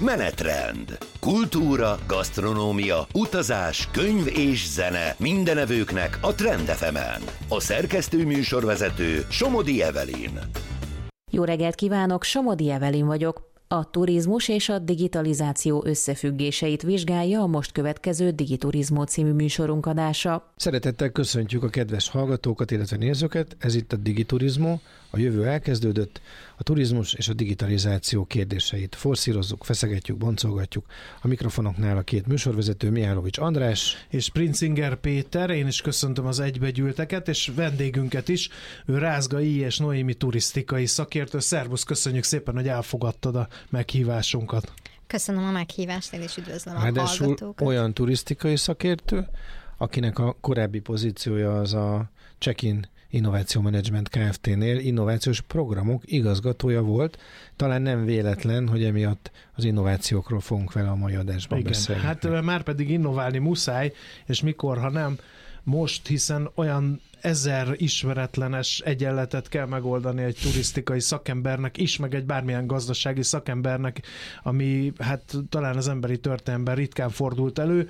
Menetrend. Kultúra, gasztronómia, utazás, könyv és zene mindenevőknek a Trend FM-en. A szerkesztő műsorvezető Somodi Evelyn. Jó reggelt kívánok, Somodi Evelyn vagyok. A turizmus és a digitalizáció összefüggéseit vizsgálja a most következő Digiturizmó című műsorunk adása. Szeretettel köszöntjük a kedves hallgatókat, illetve nézőket. Ez itt a Digiturizmó. A jövő elkezdődött. A turizmus és a digitalizáció kérdéseit forszírozzuk, feszegetjük, boncolgatjuk. A mikrofonoknál a két műsorvezető, Mihálovics András és Princinger Péter. Én is köszöntöm az egybegyűlteket, és vendégünket is. Ő Rázga I. és Noémi turisztikai szakértő. Szervusz, köszönjük szépen, hogy elfogadtad a meghívásunkat. Köszönöm a meghívást, én is üdvözlöm a hallgatókat. Olyan turisztikai szakértő, akinek a korábbi pozíciója az a Check-in Innováció Management Kft-nél innovációs programok igazgatója volt. Talán nem véletlen, hogy emiatt az innovációkról fogunk vele a mai adásban beszélni. Hát már pedig innoválni muszáj, és mikor, ha nem most, hiszen olyan 1000 ismeretlenes egyenletet kell megoldani egy turisztikai szakembernek is, meg egy bármilyen gazdasági szakembernek, ami hát talán az emberi történelemben ritkán fordult elő.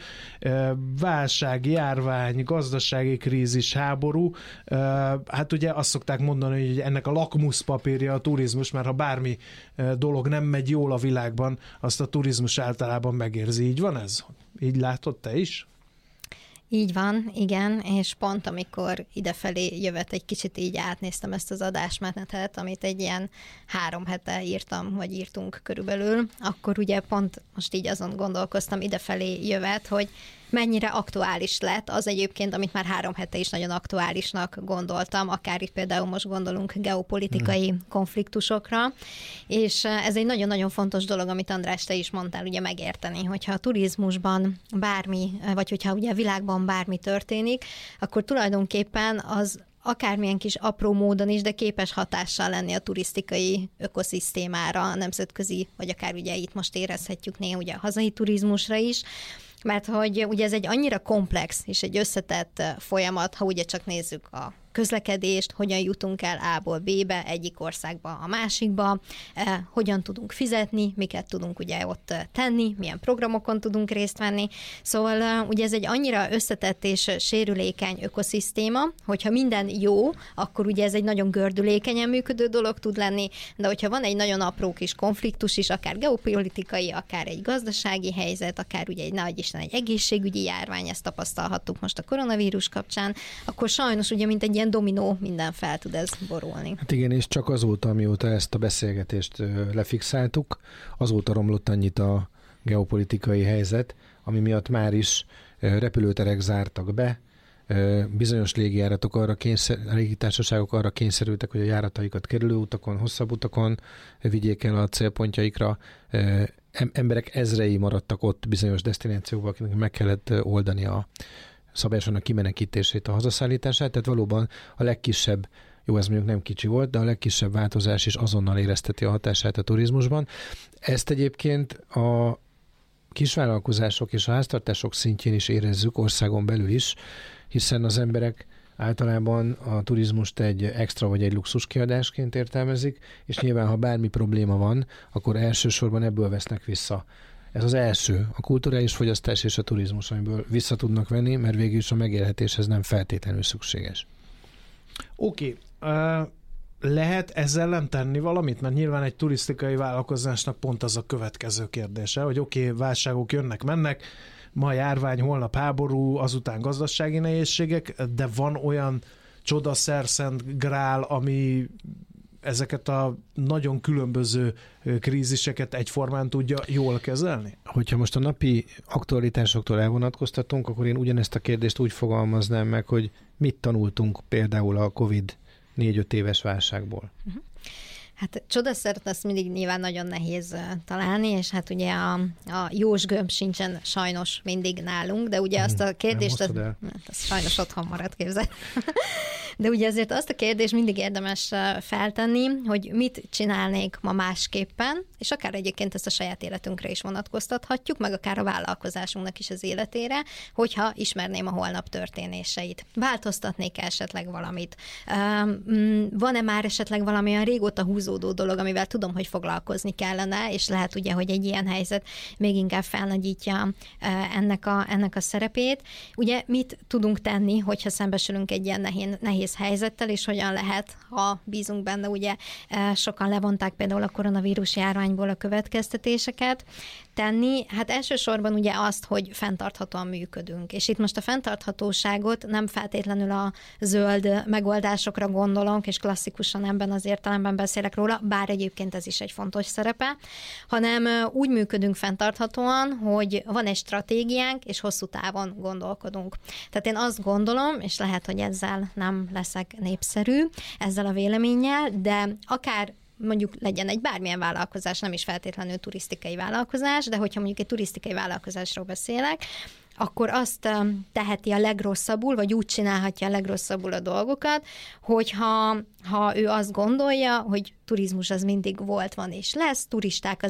Válság, járvány, gazdasági krízis, háború. Hát ugye azt szokták mondani, hogy ennek a lakmuszpapírja a turizmus, mert ha bármi dolog nem megy jól a világban, azt a turizmus általában megérzi. Így van ez? Így látod te is? Így van, igen, és pont amikor idefelé jövet, egy kicsit így átnéztem ezt az adásmenetet, amit egy ilyen 3 hete írtam, vagy írtunk körülbelül, akkor ugye pont most így azon gondolkoztam idefelé jövet, hogy mennyire aktuális lett az egyébként, amit már 3 hete is nagyon aktuálisnak gondoltam, akár itt például most gondolunk geopolitikai konfliktusokra, és ez egy nagyon-nagyon fontos dolog, amit András, te is mondtál, ugye megérteni, hogyha a turizmusban bármi, vagy hogyha ugye a világban bármi történik, akkor tulajdonképpen az akármilyen kis apró módon is, de képes hatással lenni a turisztikai ökoszisztémára, a nemzetközi, vagy akár ugye itt most érezhetjük néha ugye a hazai turizmusra is, mert hogy ugye ez egy annyira komplex és egy összetett folyamat, ha ugye csak nézzük a közlekedést, hogyan jutunk el A-ból B-be, egyik országba a másikba, hogyan tudunk fizetni, miket tudunk ugye ott tenni, milyen programokon tudunk részt venni. Szóval ugye ez egy annyira összetett és sérülékeny ökoszisztéma, hogyha minden jó, akkor ugye ez egy nagyon gördülékenyen működő dolog tud lenni, de hogyha van egy nagyon apró kis konfliktus is, akár geopolitikai, akár egy gazdasági helyzet, akár ugye egy egészségügyi járvány, ezt tapasztalhattuk most a koronavírus kapcsán, akkor sajnos ugye mint egy ilyen dominó, minden fel tud ez borulni. Hát igen, és csak azóta, amióta ezt a beszélgetést lefixáltuk, azóta romlott annyit a geopolitikai helyzet, ami miatt már is repülőterek zártak be, bizonyos légitársaságok arra kényszerültek, hogy a járataikat kerülő utakon, hosszabb utakon vigyék el a célpontjaikra. Emberek ezrei maradtak ott bizonyos desztinációkban, akiknek meg kellett oldani a szabályosan a kimenekítését, a hazaszállítását, tehát valóban a legkisebb, jó, ez mondjuk nem kicsi volt, de a legkisebb változás is azonnal érezteti a hatását a turizmusban. Ezt egyébként a kisvállalkozások és a háztartások szintjén is érezzük, országon belül is, hiszen az emberek általában a turizmust egy extra vagy egy luxus kiadásként értelmezik, és nyilván, ha bármi probléma van, akkor elsősorban ebből vesznek vissza. Ez az első, a kulturális fogyasztás és a turizmus, amiből vissza tudnak venni, mert végül is a megélhetéshez nem feltétlenül szükséges. Oké. Lehet ezzel ellen tenni valamit? Mert nyilván egy turisztikai vállalkozásnak pont az a következő kérdése, hogy oké, válságok jönnek, mennek, ma járvány, holnap háború, azután gazdasági nehézségek, de van olyan csodaszer, szent grál, ami ezeket a nagyon különböző kríziseket egyformán tudja jól kezelni? Hogyha most a napi aktualitásoktól elvonatkoztatunk, akkor én ugyanezt a kérdést úgy fogalmaznám meg, hogy mit tanultunk például a Covid 4-5 éves válságból. Hát csodaszert azt mindig nyilván nagyon nehéz találni, és hát ugye a jós gömb sincsen sajnos mindig nálunk, de ugye azt a kérdést, az sajnos otthon marad, képzel. De ugye azért azt a kérdést mindig érdemes feltenni, hogy mit csinálnék ma másképpen, és akár egyébként ezt a saját életünkre is vonatkoztathatjuk, meg akár a vállalkozásunknak is az életére, hogyha ismerném a holnap történéseit. Változtatnék esetleg valamit? Van-e már esetleg valami olyan régóta húzódó dolog, amivel tudom, hogy foglalkozni kellene, és lehet ugye, hogy egy ilyen helyzet még inkább felnagyítja ennek a szerepét. Ugye mit tudunk tenni, hogyha szembesülünk egy ilyen nehéz helyzettel, és hogyan lehet, ha bízunk benne, ugye sokan levonták például a koronavírus járványból a következtetéseket tenni. Hát elsősorban ugye azt, hogy fenntarthatóan működünk. És itt most a fenntarthatóságot nem feltétlenül a zöld megoldásokra gondolunk, és klasszikusan ebben az értelemben beszélek róla, bár egyébként ez is egy fontos szerepe, hanem úgy működünk fenntarthatóan, hogy van egy stratégiánk, és hosszú távon gondolkodunk. Tehát én azt gondolom, és lehet, hogy ezzel nem leszek népszerű, ezzel a véleménnyel, de akár mondjuk legyen egy bármilyen vállalkozás, nem is feltétlenül turisztikai vállalkozás, de hogyha mondjuk egy turisztikai vállalkozásról beszélek, akkor azt teheti a legrosszabbul, vagy úgy csinálhatja a legrosszabbul a dolgokat, hogyha ő azt gondolja, hogy turizmus az mindig volt, van és lesz, turisták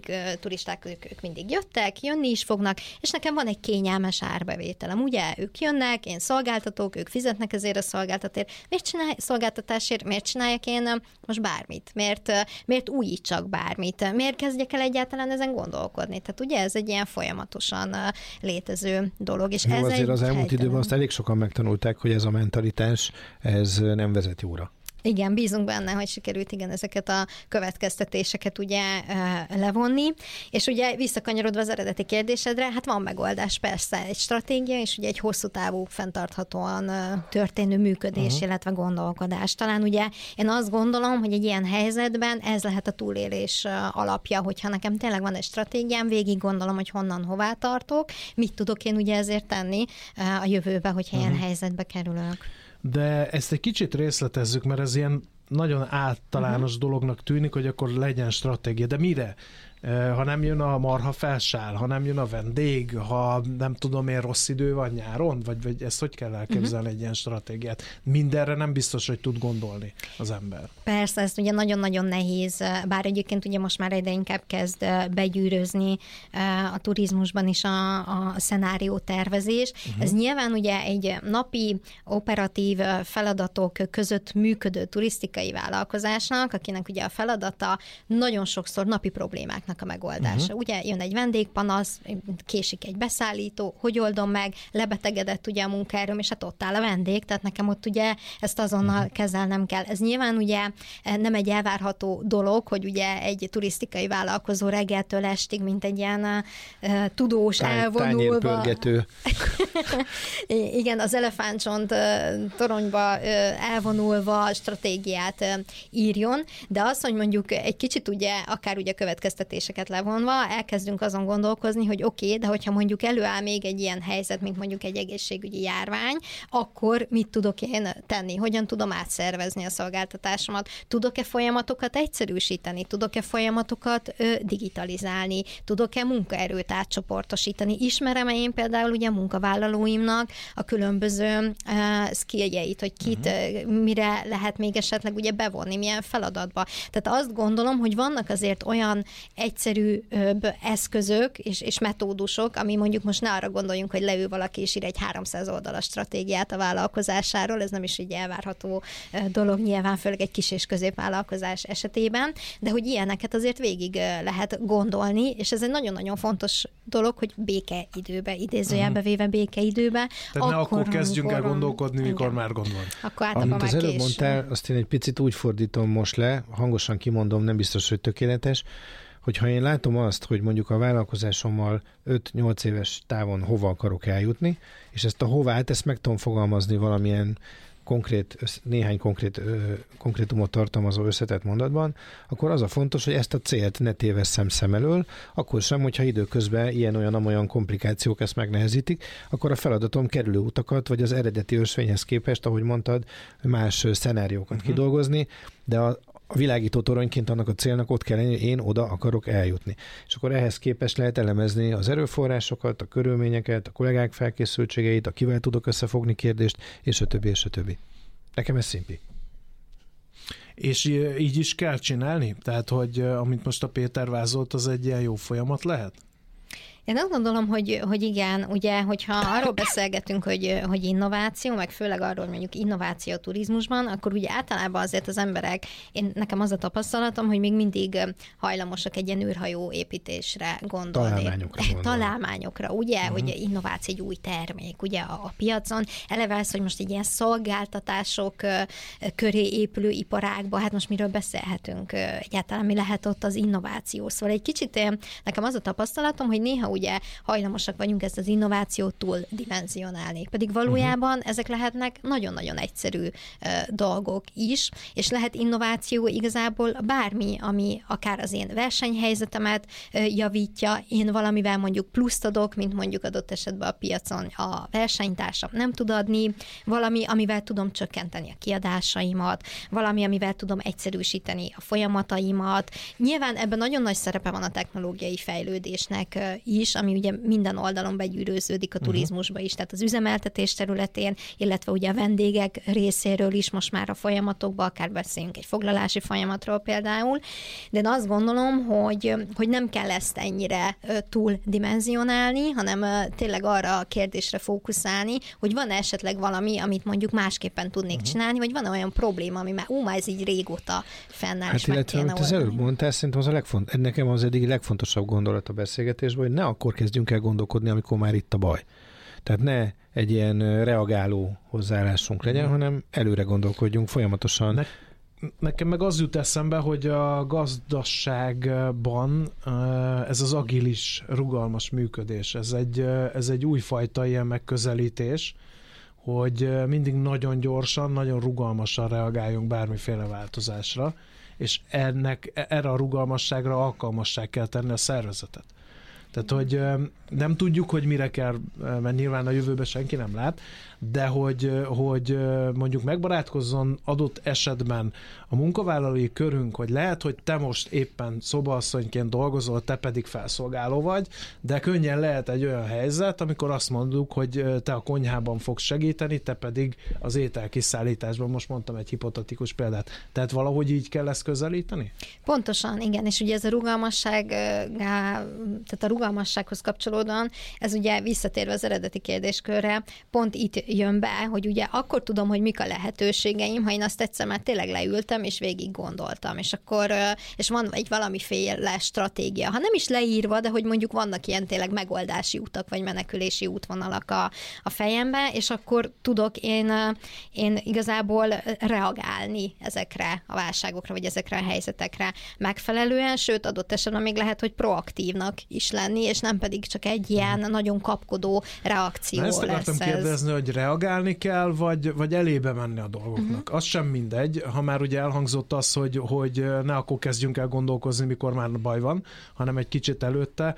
ők mindig jöttek, jönni is fognak, és nekem van egy kényelmes árbevételem. Ugye ők jönnek, én szolgáltatók, ők fizetnek ezért a szolgáltatásért, miért csináljak én most bármit? Miért újítsak bármit? Miért kezdjek el egyáltalán ezen gondolkodni? Tehát ugye ez egy ilyen folyamatosan létező dolog. És ez azért az elmúlt időben azt elég sokan megtanulták, hogy ez a mentalitás, ez nem vezet jóra. Igen, bízunk benne, hogy sikerült ezeket a következtetéseket ugye levonni, és ugye visszakanyarodva az eredeti kérdésedre, hát van megoldás persze, egy stratégia, és ugye egy hosszú távú, fenntarthatóan történő működés, illetve gondolkodás. Talán ugye én azt gondolom, hogy egy ilyen helyzetben ez lehet a túlélés alapja, hogyha nekem tényleg van egy stratégiám, végig gondolom, hogy honnan, hová tartok, mit tudok én ugye ezért tenni a jövőbe, hogyha ilyen helyzetbe kerülök. De ezt egy kicsit részletezzük, mert ez ilyen nagyon általános dolognak tűnik, hogy akkor legyen stratégia. De mire? Ha nem jön a marha felsáll, ha nem jön a vendég, ha nem tudom én rossz idő van nyáron, vagy ezt hogy kell elképzelni egy ilyen stratégiát? Mindenre nem biztos, hogy tud gondolni az ember. Persze, ez ugye nagyon-nagyon nehéz, bár egyébként ugye most már egyre inkább kezd begyűrözni a turizmusban is a szenárió tervezés. Ez nyilván ugye egy napi operatív feladatok között működő turisztikai vállalkozásnak, akinek ugye a feladata nagyon sokszor napi problémáknak a megoldása. Ugye jön egy vendégpanasz, késik egy beszállító, hogy oldom meg, lebetegedett ugye a munkaerőm, és hát ott áll a vendég, tehát nekem ott ugye ezt azonnal kezelnem kell. Ez nyilván ugye nem egy elvárható dolog, hogy ugye egy turisztikai vállalkozó reggeltől estig, mint egy ilyen tudós elvonulva. Igen, az elefántcsont toronyba elvonulva stratégiát írjon, de az, hogy mondjuk egy kicsit ugye, akár ugye következtetéseket levonva, elkezdünk azon gondolkozni, hogy oké, de hogyha mondjuk előáll még egy ilyen helyzet, mint mondjuk egy egészségügyi járvány, akkor mit tudok én tenni? Hogyan tudom átszervezni a szolgáltatásomat? Tudok-e folyamatokat egyszerűsíteni? Tudok-e folyamatokat digitalizálni? Tudok-e munkaerőt átcsoportosítani? Ismerem-e én például ugye a munkavállalóimnak a különböző skilljeit, hogy kit, mire lehet még esetleg ugye bevonni, milyen feladatba. Tehát azt gondolom, hogy vannak azért olyan egyszerűbb eszközök és metódusok, ami mondjuk most ne arra gondoljunk, hogy leül valaki és ír egy 300 oldalas stratégiát a vállalkozásáról, ez nem is így elvárható dolog nyilván, főleg egy kis és középvállalkozás esetében, de hogy ilyeneket azért végig lehet gondolni, és ez egy nagyon-nagyon fontos dolog, hogy békeidőbe, idézőjelbe véve békeidőbe. Tehát ne akkor kezdjünk el gondolkodni, mikor már gondolni. Akkor általában már az előbb mondtál, azt én egy picit úgy fordítom most le, hangosan kimondom, nem biztos, hogy tökéletes, hogyha én látom azt, hogy mondjuk a vállalkozásommal 5-8 éves távon hova akarok eljutni, és ezt a hovát, ezt meg tudom fogalmazni valamilyen néhány konkrétumot tartalmazó összetett mondatban, akkor az a fontos, hogy ezt a célt ne tévesszem szem elől, akkor sem, hogyha időközben ilyen-olyan komplikációk ezt megnehezítik, akkor a feladatom kerülő utakat, vagy az eredeti ösvényhez képest, ahogy mondtad, más szenáriókat kidolgozni, de a világító toronyként annak a célnak ott kell lenni, hogy én oda akarok eljutni. És akkor ehhez képest lehet elemezni az erőforrásokat, a körülményeket, a kollégák felkészültségeit, a kivel tudok összefogni kérdést, és a többi, és a többi. Nekem ez szimpi. És így is kell csinálni? Tehát, hogy amit most a Péter vázolt, az egy ilyen jó folyamat lehet? Én azt gondolom, hogy igen, ugye, hogyha arról beszélgetünk, hogy innováció, meg főleg arról, hogy mondjuk innováció a turizmusban, akkor ugye általában azért az emberek, nekem az a tapasztalatom, hogy még mindig hajlamosak egy ilyen űrhajó építésre gondolni. Találmányokra, ugye, hogy innováció egy új termék, ugye a piacon. Eleve az, hogy most egy ilyen szolgáltatások köré épülő iparágba, hát most miről beszélhetünk egyáltalán, mi lehet ott az innováció. Szóval egy kicsit nekem az a tapasztalatom, hogy néha ugye hajlamosak vagyunk ezt az innovációt túl dimenzionálni. Pedig valójában ezek lehetnek nagyon-nagyon egyszerű dolgok is, és lehet innováció igazából bármi, ami akár az én versenyhelyzetemet javítja, én valamivel mondjuk pluszt adok, mint mondjuk adott esetben a piacon a versenytársam nem tud adni, valami, amivel tudom csökkenteni a kiadásaimat, valami, amivel tudom egyszerűsíteni a folyamataimat. Nyilván ebben nagyon nagy szerepe van a technológiai fejlődésnek is, ami ugye minden oldalon begyűrőződik a turizmusba is, tehát az üzemeltetés területén, illetve ugye a vendégek részéről is most már a folyamatokban, akár beszéljünk egy foglalási folyamatról például, de én azt gondolom, hogy nem kell ezt ennyire túl dimenzionálni, hanem tényleg arra a kérdésre fókuszálni, hogy van esetleg valami, amit mondjuk másképpen tudnék csinálni, vagy van olyan probléma, ami már ez így régóta fennáll, és meg kéne oldani. Az előbb mondtál, szerintem nekem az eddig legfontosabb gondolat a beszélgetésben, hogy ne akkor kezdjünk el gondolkodni, amikor már itt a baj. Tehát ne egy ilyen reagáló hozzáállásunk legyen, hanem előre gondolkodjunk folyamatosan. Nekem meg az jut eszembe, hogy a gazdaságban ez az agilis, rugalmas működés, ez egy újfajta ilyen megközelítés, hogy mindig nagyon gyorsan, nagyon rugalmasan reagáljunk bármiféle változásra, és erre a rugalmasságra alkalmassá kell tenni a szervezetet. Tehát, hogy nem tudjuk, hogy mire kell, mert nyilván a jövőben senki nem lát, de hogy mondjuk megbarátkozzon adott esetben a munkavállalói körünk, hogy lehet, hogy te most éppen szobaasszonyként dolgozol, te pedig felszolgáló vagy, de könnyen lehet egy olyan helyzet, amikor azt mondjuk, hogy te a konyhában fogsz segíteni, te pedig az ételkiszállításban, most mondtam egy hipotetikus példát. Tehát valahogy így kell ezt közelíteni? Pontosan, igen, és ugye ez a rugalmasság, tehát a rugalmassághoz kapcsolódóan, ez ugye visszatérve az eredeti kérdéskörre, pont itt jön be, hogy ugye akkor tudom, hogy mik a lehetőségeim, ha én azt egyszer már tényleg leültem, és végig gondoltam, és akkor, és van egy valamiféle stratégia. Ha nem is leírva, de hogy mondjuk vannak ilyen tényleg megoldási utak, vagy menekülési útvonalak a fejembe, és akkor tudok én igazából reagálni ezekre a válságokra, vagy ezekre a helyzetekre megfelelően, sőt, adott esetben még lehet, hogy proaktívnak is lenni, és nem pedig csak egy ilyen nagyon kapkodó reakció lesz. Ezt akartam kérdezni, hogy reagálni kell, vagy elébe menni a dolgoknak. Az sem mindegy, ha már ugye elhangzott az, hogy ne akkor kezdjünk el gondolkozni, mikor már baj van, hanem egy kicsit előtte,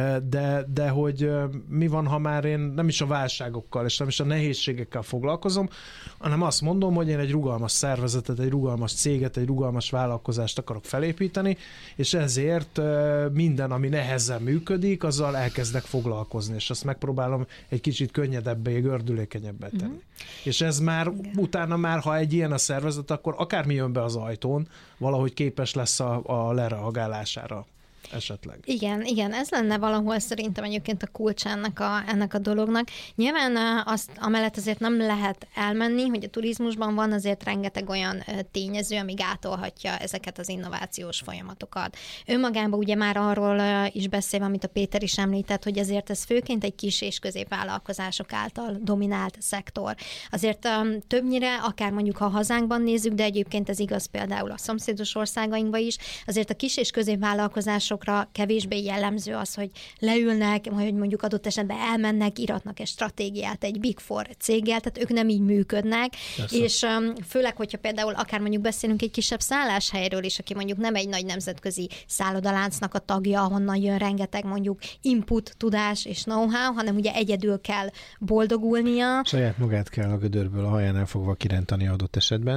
de hogy mi van, ha már én nem is a válságokkal, és nem is a nehézségekkel foglalkozom, hanem azt mondom, hogy én egy rugalmas szervezetet, egy rugalmas céget, egy rugalmas vállalkozást akarok felépíteni, és ezért minden, ami nehezen működik, azzal elkezdek foglalkozni, és azt megpróbálom egy kicsit könnyedebbé, gördülékenyebbé tenni. És ez már, utána már, ha egy ilyen a szervezet, akkor akármi jön be az ajtón, valahogy képes lesz a lereagálására esetleg. Igen, ez lenne valahol szerintem egyébként a kulcs ennek a dolognak. Nyilván azt amellett azért nem lehet elmenni, hogy a turizmusban van azért rengeteg olyan tényező, ami gátolhatja ezeket az innovációs folyamatokat. Önmagában ugye már arról is beszélve, amit a Péter is említett, hogy azért ez főként egy kis és középvállalkozások által dominált szektor. Azért többnyire, akár mondjuk ha hazánkban nézzük, de egyébként ez igaz például a szomszédos országainkban is, azért a kis és középvállalkozások kevésbé jellemző az, hogy leülnek, hogy mondjuk adott esetben elmennek, iratnak egy stratégiát egy Big Four céggel, tehát ők nem így működnek, persze. És főleg, hogyha például akár mondjuk beszélünk egy kisebb szálláshelyről is, aki mondjuk nem egy nagy nemzetközi szállodaláncnak a tagja, ahonnan jön rengeteg mondjuk input, tudás és know-how, hanem ugye egyedül kell boldogulnia. Saját magát kell a gödörből a hajánál fogva kirántani adott esetben.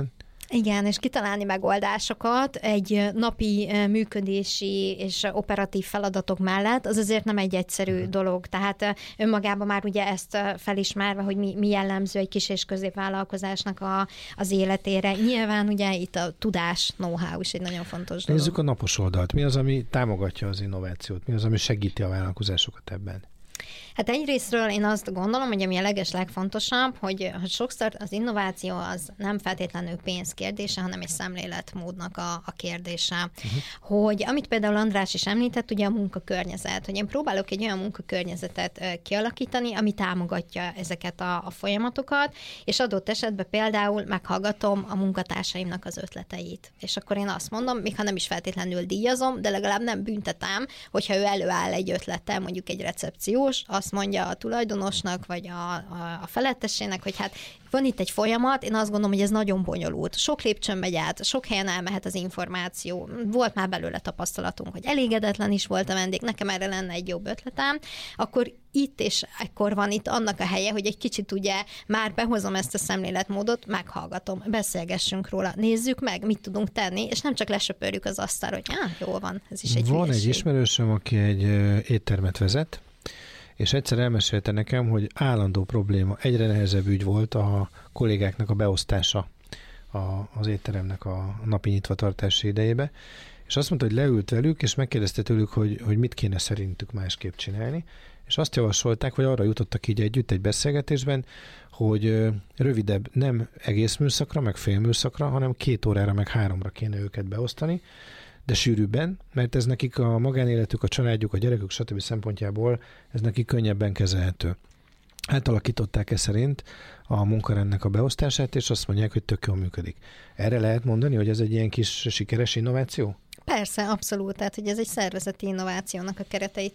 Igen, és kitalálni megoldásokat egy napi működési és operatív feladatok mellett, az azért nem egy egyszerű dolog. Tehát önmagában már ugye ezt felismerve, hogy mi jellemző egy kis és középvállalkozásnak az életére. Nyilván ugye itt a tudás, know-how is egy nagyon fontos dolog. Nézzük a napos oldalt. Mi az, ami támogatja az innovációt? Mi az, ami segíti a vállalkozásokat ebben? Hát egyrésztről én azt gondolom, hogy ami a legfontosabb, hogy sokszor az innováció az nem feltétlenül pénz kérdése, hanem egy szemléletmódnak a kérdése. Hogy amit például András is említett, ugye a munkakörnyezet, hogy én próbálok egy olyan munkakörnyezetet kialakítani, ami támogatja ezeket a folyamatokat, és adott esetben például meghallgatom a munkatársaimnak az ötleteit. És akkor én azt mondom, még ha nem is feltétlenül díjazom, de legalább nem büntetem, hogyha ő előáll egy ötlettel, mondjuk egy recepciós, azt mondja a tulajdonosnak, vagy a felettesének, hogy hát van itt egy folyamat, én azt gondolom, hogy ez nagyon bonyolult. Sok lépcsőn megy át, sok helyen elmehet az információ. Volt már belőle tapasztalatunk, hogy elégedetlen is volt a vendég, nekem erre lenne egy jobb ötletem, akkor itt és ekkor van itt annak a helye, hogy egy kicsit ugye már behozom ezt a szemléletmódot, meghallgatom, beszélgessünk róla, nézzük meg, mit tudunk tenni, és nem csak lesöpörjük az asztalra, hogy jól van, ez is egy Van hülyeség. egy ismerősöm, aki egy éttermet vezet, és egyszer elmesélte nekem, hogy állandó probléma, egyre nehezebb ügy volt a kollégáknak a beosztása az étteremnek a napi nyitvatartási idejébe, és azt mondta, hogy leült velük, és megkérdezte tőlük, hogy mit kéne szerintük másképp csinálni, és azt javasolták, hogy arra jutottak így együtt egy beszélgetésben, hogy rövidebb, nem egész műszakra, meg fél műszakra, hanem 2 órára, meg 3-ra kéne őket beosztani, de sűrűbben, mert ez nekik a magánéletük, a családjuk, a gyerekük, stb. Szempontjából ez nekik könnyebben kezelhető. Átalakították szerint a munkarendnek a beosztását, és azt mondják, hogy tök jól működik. Erre lehet mondani, hogy ez egy ilyen kis sikeres innováció? Persze, abszolút. Tehát, hogy ez egy szervezeti innovációnak a kereteit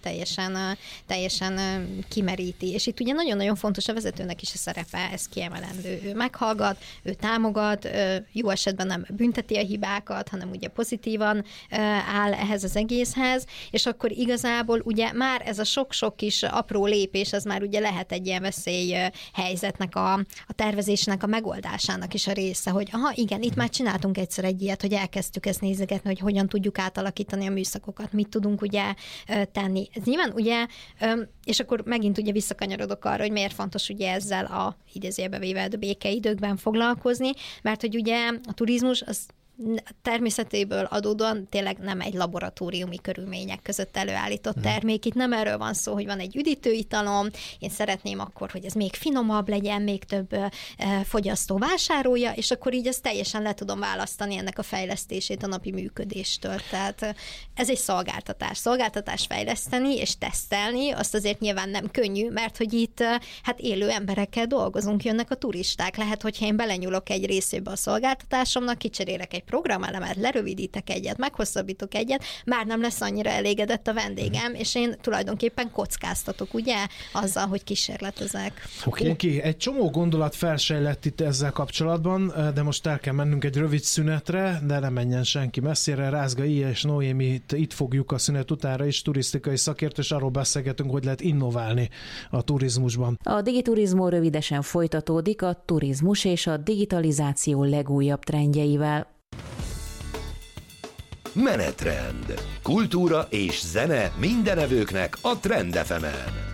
teljesen kimeríti. És itt ugye nagyon-nagyon fontos a vezetőnek is a szerepe, ez kiemelendő. Ő meghallgat, ő támogat, jó esetben nem bünteti a hibákat, hanem ugye pozitívan áll ehhez az egészhez, és akkor igazából ugye már ez a sok-sok kis apró lépés, az már ugye lehet egy ilyen veszélyhelyzetnek a tervezésnek, a megoldásának is a része, hogy igen, itt már csináltunk egyszer egy ilyet, hogy elkezdtük ezt nézegetni, hogy hogyan tudjuk átalakítani a műszakokat, mit tudunk ugye tenni. Ez nyilván ugye, és akkor megint ugye visszakanyarodok arra, hogy miért fontos ugye ezzel a idézőjelbe véve a békeidőkben foglalkozni, mert hogy ugye a turizmus az természetéből adódóan tényleg nem egy laboratóriumi körülmények között előállított termék. Itt nem erről van szó, hogy van egy üdítőitalom, én szeretném akkor, hogy ez még finomabb legyen, még több fogyasztó vásárolja, és akkor így ezt teljesen le tudom választani ennek a fejlesztését a napi működéstől. Tehát ez egy szolgáltatás. Szolgáltatás fejleszteni és tesztelni, azt azért nyilván nem könnyű, mert hogy itt hát élő emberekkel dolgozunk, jönnek a turisták. Lehet, hogyha én belenyúlok egy részébe a szolgáltatásomnak, kicserélek egy programelemet, lerövidítek egyet, meghosszabbítok egyet, már nem lesz annyira elégedett a vendégem, és én tulajdonképpen kockáztatok, ugye, azzal, hogy kísérletezek. Oké, egy csomó gondolat felsejlett itt ezzel kapcsolatban, de most el kell mennünk egy rövid szünetre, de nem menjen senki messzire. Rázga Ilja és Noémi itt fogjuk a szünet utánra is, turisztikai szakértő, és arról beszélgetünk, hogy lehet innoválni a turizmusban. A Digiturizmó rövidesen folytatódik a turizmus és a digitalizáció legújabb trendjeivel. Menetrend. Kultúra és zene mindenevőknek a Trend FM-en.